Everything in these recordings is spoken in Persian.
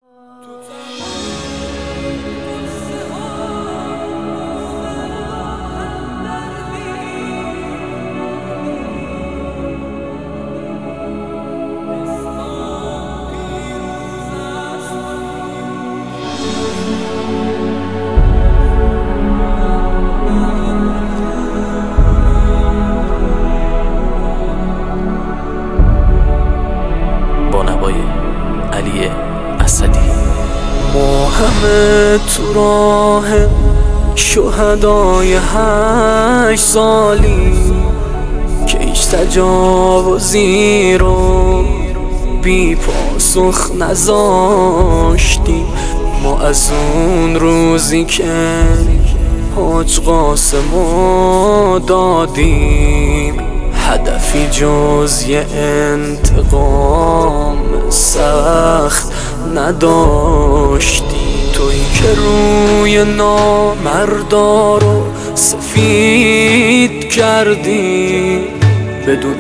ما همه تو راه شهدای 8 سالی که هیچ تجاوزی رو بی پاسخ نذاشتیم. ما از اون روزی که حاج قاسمو دادیم هدفی جز یه انتقام سخت نداشتی. تویی که روی نامردا رو سفید کردی بدون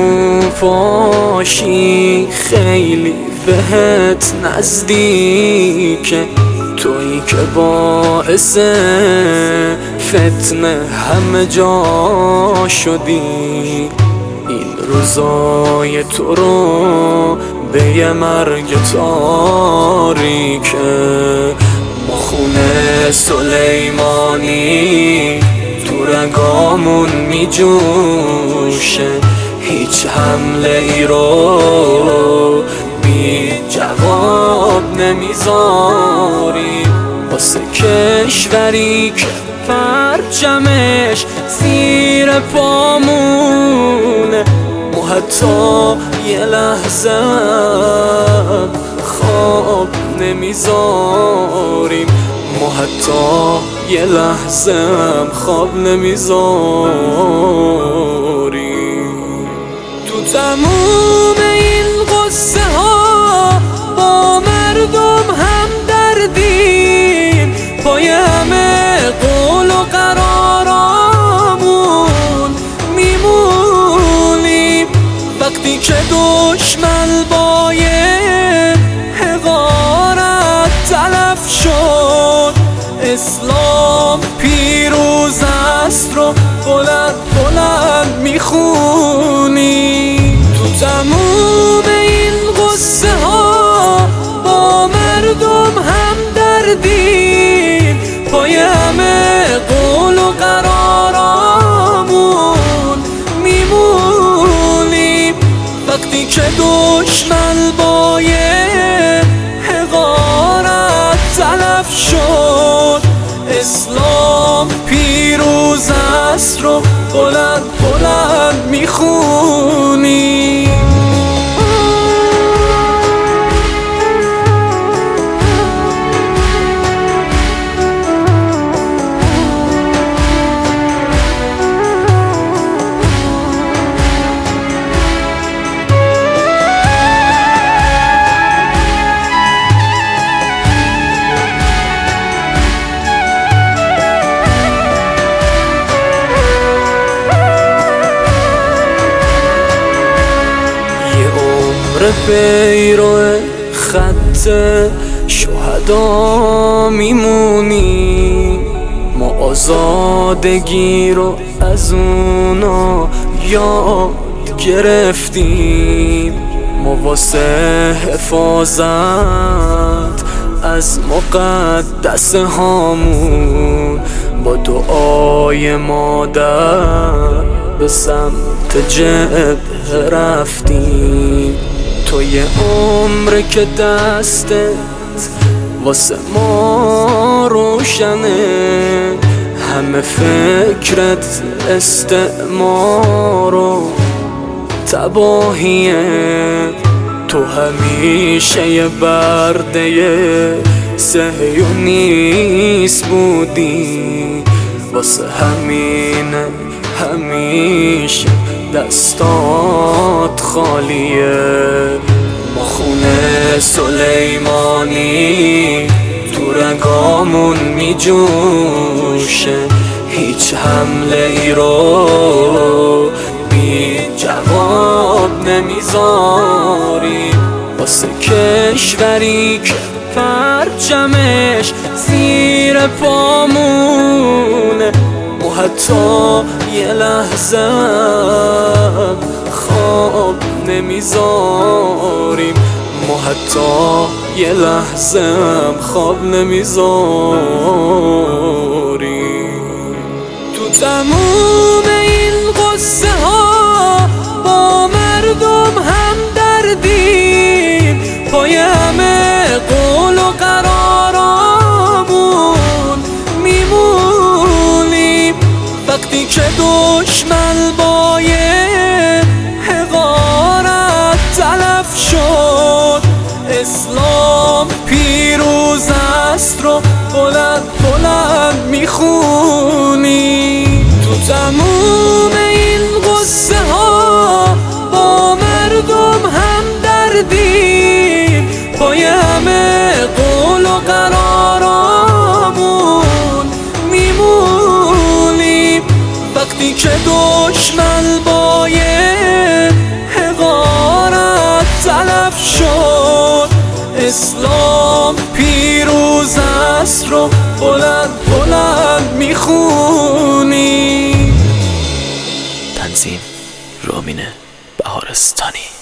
فروپاشی، خیلی بهت نزدیکه. تویی که باعث فتنه همه جا شدی، این روزای تو رو به یه مرگ تاریکه. ما خونه سلیمانی تو رگامون می جوشه، هیچ حمله ای رو بی جواب نمیذاری. واسه کشوری که پرچمش زیر پامونه، ما حتی یه لحظه خواب نمیذاریم، ما حتی یه لحظه خواب نمیذاریم. تو تموم این قصه ها با مردم هم دردیم، پای همه قول و قرارامون میمونیم. وقتی که دشمن با یه حقارت تلف شد، اسلام پیروز است رو بلند بلند میخونیم. تو تموم این قصه ها با مردم هم دردیم، پای همه قول و قرارامون میمونیم. وقتی که دشمن با یه حقارت تلف شد، اسلام پیروز است رو بلند بلند میخونیم. پیرو خط شهدا میمونی، ما آزادگی رو از اونا یاد گرفتیم. ما واسه حفاظت از مقدس هامون با دعای مادر به سمت جبهه رفتیم. تو یه عمر که دستت واسه ما روشنه، همه فکرت استعمار و تباهیه. تو همیشه یه برده صهیونیست بودی، واسه همینه همیشه دستات خالیه. ما خونه سلیمانی تو رگامون می جوشه، هیچ حمله ای رو بی جواب نمیذاری. واسه کشوری که پرچمش زیر پامونه و حتی یه لحظه خواب نمیذاریم، ما حتی یه لحظه خواب نمیذاریم. تو تموم این قصه ها با مردم هم دردیم، پای همه قول و قرارامون میمونیم. وقتی که دشمن با یه حقارت تلف شد، اسلام پیروز است رو بلند بلند میخونی. تو تموم این قصه ها با مردم هم دردیم، پای همه قول و قرارامون میمونیم. وقتی که دشمن با یه حقارت تلف شد، اسلام پیروز است رو بلند بلند میخونی. تنظیم رامین بهارستانی.